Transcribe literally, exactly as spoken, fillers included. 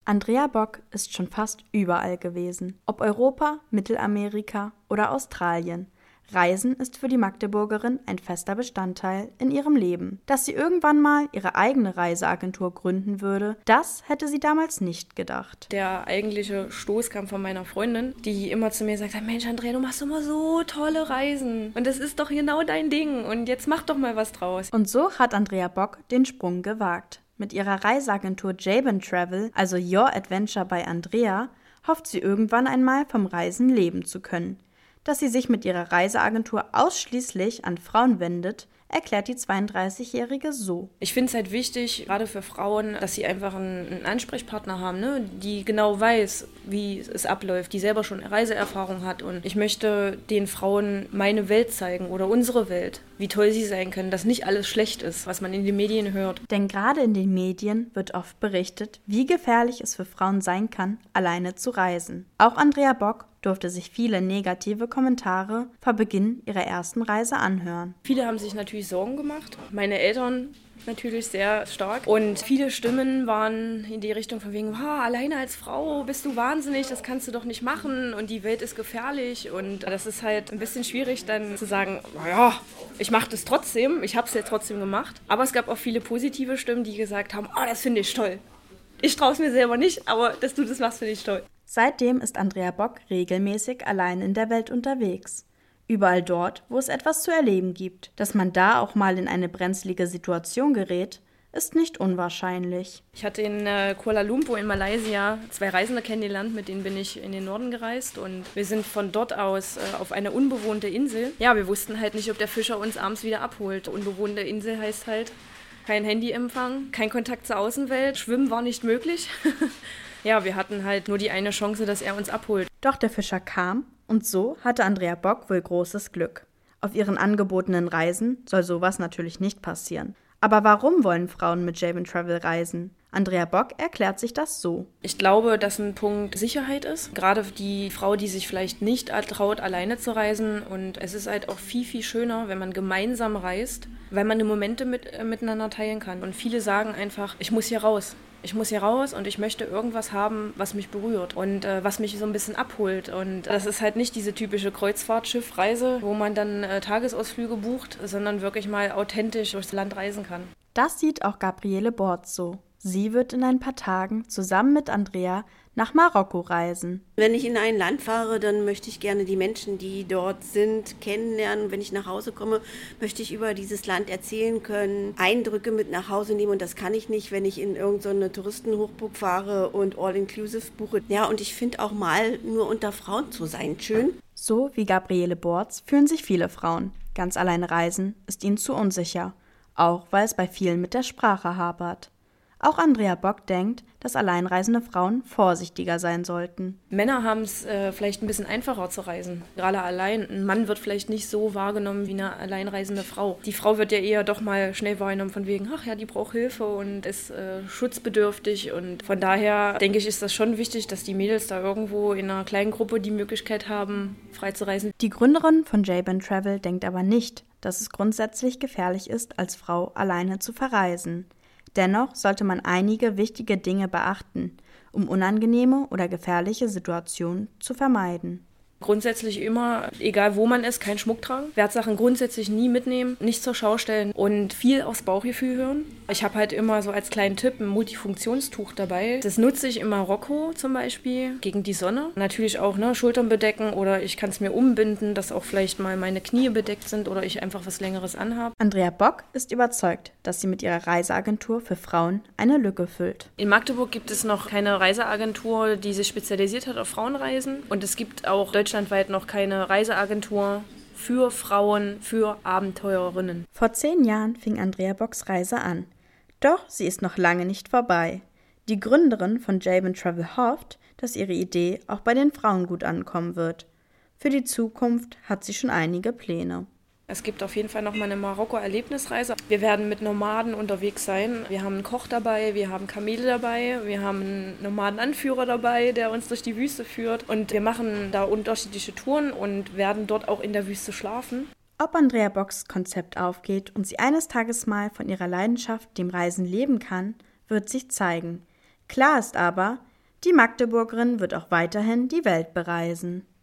Andrea Bock ist schon fast überall gewesen. Ob Europa, Mittelamerika oder Australien. Reisen ist für die Magdeburgerin ein fester Bestandteil in ihrem Leben. Dass sie irgendwann mal ihre eigene Reiseagentur gründen würde, das hätte sie damals nicht gedacht. Der eigentliche Stoß kam von meiner Freundin, die immer zu mir sagt, Mensch Andrea, du machst immer so tolle Reisen und das ist doch genau dein Ding und jetzt mach doch mal was draus. Und so hat Andrea Bock den Sprung gewagt. Mit ihrer Reiseagentur Jabin Travel, also Your Adventure by Andrea, hofft sie irgendwann einmal vom Reisen leben zu können. Dass sie sich mit ihrer Reiseagentur ausschließlich an Frauen wendet, erklärt die zweiunddreißigjährige so. Ich finde es halt wichtig, gerade für Frauen, dass sie einfach einen, einen Ansprechpartner haben, ne, die genau weiß, wie es abläuft, die selber schon Reiseerfahrung hat. Und ich möchte den Frauen meine Welt zeigen oder unsere Welt, wie toll sie sein können, dass nicht alles schlecht ist, was man in den Medien hört. Denn gerade in den Medien wird oft berichtet, wie gefährlich es für Frauen sein kann, alleine zu reisen. Auch Andrea Bock durfte sich viele negative Kommentare vor Beginn ihrer ersten Reise anhören. Viele haben sich natürlich Sorgen gemacht. Meine Eltern natürlich sehr stark. Und viele Stimmen waren in die Richtung von wegen, oh, alleine als Frau bist du wahnsinnig, das kannst du doch nicht machen und die Welt ist gefährlich. Und das ist halt ein bisschen schwierig dann zu sagen, naja, ich mache das trotzdem, ich habe es ja trotzdem gemacht. Aber es gab auch viele positive Stimmen, die gesagt haben, oh, das finde ich toll. Ich traue es mir selber nicht, aber dass du das machst, finde ich toll. Seitdem ist Andrea Bock regelmäßig allein in der Welt unterwegs. Überall dort, wo es etwas zu erleben gibt. Dass man da auch mal in eine brenzlige Situation gerät, ist nicht unwahrscheinlich. Ich hatte in äh, Kuala Lumpur in Malaysia zwei Reisende kennengelernt, mit denen bin ich in den Norden gereist und wir sind von dort aus äh, auf eine unbewohnte Insel. Ja, wir wussten halt nicht, ob der Fischer uns abends wieder abholt. Unbewohnte Insel heißt halt kein Handyempfang, kein Kontakt zur Außenwelt, Schwimmen war nicht möglich. Ja, wir hatten halt nur die eine Chance, dass er uns abholt. Doch der Fischer kam und so hatte Andrea Bock wohl großes Glück. Auf ihren angebotenen Reisen soll sowas natürlich nicht passieren. Aber warum wollen Frauen mit Jabin Travel reisen? Andrea Bock erklärt sich das so. Ich glaube, dass ein Punkt Sicherheit ist. Gerade die Frau, die sich vielleicht nicht traut, alleine zu reisen. Und es ist halt auch viel, viel schöner, wenn man gemeinsam reist, weil man die Momente mit, äh, miteinander teilen kann. Und viele sagen einfach, ich muss hier raus. Ich muss hier raus und ich möchte irgendwas haben, was mich berührt und äh, was mich so ein bisschen abholt. Und das ist halt nicht diese typische Kreuzfahrtschiffreise, wo man dann äh, Tagesausflüge bucht, sondern wirklich mal authentisch durchs Land reisen kann. Das sieht auch Gabriele Borz so. Sie wird in ein paar Tagen zusammen mit Andrea nach Marokko reisen. Wenn ich in ein Land fahre, dann möchte ich gerne die Menschen, die dort sind, kennenlernen. Wenn ich nach Hause komme, möchte ich über dieses Land erzählen können, Eindrücke mit nach Hause nehmen. Und das kann ich nicht, wenn ich in irgendeine Touristenhochburg fahre und All-Inclusive buche. Ja, und ich finde auch mal nur unter Frauen zu sein schön. So wie Gabriele Borz fühlen sich viele Frauen. Ganz alleine reisen ist ihnen zu unsicher. Auch weil es bei vielen mit der Sprache hapert. Auch Andrea Bock denkt, dass alleinreisende Frauen vorsichtiger sein sollten. Männer haben es äh, vielleicht ein bisschen einfacher zu reisen. Gerade allein. Ein Mann wird vielleicht nicht so wahrgenommen wie eine alleinreisende Frau. Die Frau wird ja eher doch mal schnell wahrgenommen von wegen, ach ja, die braucht Hilfe und ist äh, schutzbedürftig. Und von daher denke ich, ist das schon wichtig, dass die Mädels da irgendwo in einer kleinen Gruppe die Möglichkeit haben, frei zu reisen. Die Gründerin von Jabin Travel denkt aber nicht, dass es grundsätzlich gefährlich ist, als Frau alleine zu verreisen. Dennoch sollte man einige wichtige Dinge beachten, um unangenehme oder gefährliche Situationen zu vermeiden. Grundsätzlich immer, egal wo man ist, keinen Schmuck tragen. Wertsachen grundsätzlich nie mitnehmen, nicht zur Schau stellen und viel aufs Bauchgefühl hören. Ich habe halt immer so als kleinen Tipp ein Multifunktionstuch dabei. Das nutze ich in Marokko zum Beispiel gegen die Sonne. Natürlich auch ne, Schultern bedecken oder ich kann es mir umbinden, dass auch vielleicht mal meine Knie bedeckt sind oder ich einfach was Längeres anhabe. Andrea Bock ist überzeugt, dass sie mit ihrer Reiseagentur für Frauen eine Lücke füllt. In Magdeburg gibt es noch keine Reiseagentur, die sich spezialisiert hat auf Frauenreisen. Und es gibt auch deutschlandweit noch keine Reiseagentur für Frauen, für Abenteurerinnen. Vor zehn Jahren fing Andrea Bocks Reise an. Doch sie ist noch lange nicht vorbei. Die Gründerin von Jabin Travel hofft, dass ihre Idee auch bei den Frauen gut ankommen wird. Für die Zukunft hat sie schon einige Pläne. Es gibt auf jeden Fall noch mal eine Marokko-Erlebnisreise. Wir werden mit Nomaden unterwegs sein. Wir haben einen Koch dabei, wir haben Kamele dabei, wir haben einen Nomadenanführer dabei, der uns durch die Wüste führt. Und wir machen da unterschiedliche Touren und werden dort auch in der Wüste schlafen. Ob Andrea Bocks Konzept aufgeht und sie eines Tages mal von ihrer Leidenschaft, dem Reisen, leben kann, wird sich zeigen. Klar ist aber, Die Magdeburgerin wird auch weiterhin die Welt bereisen.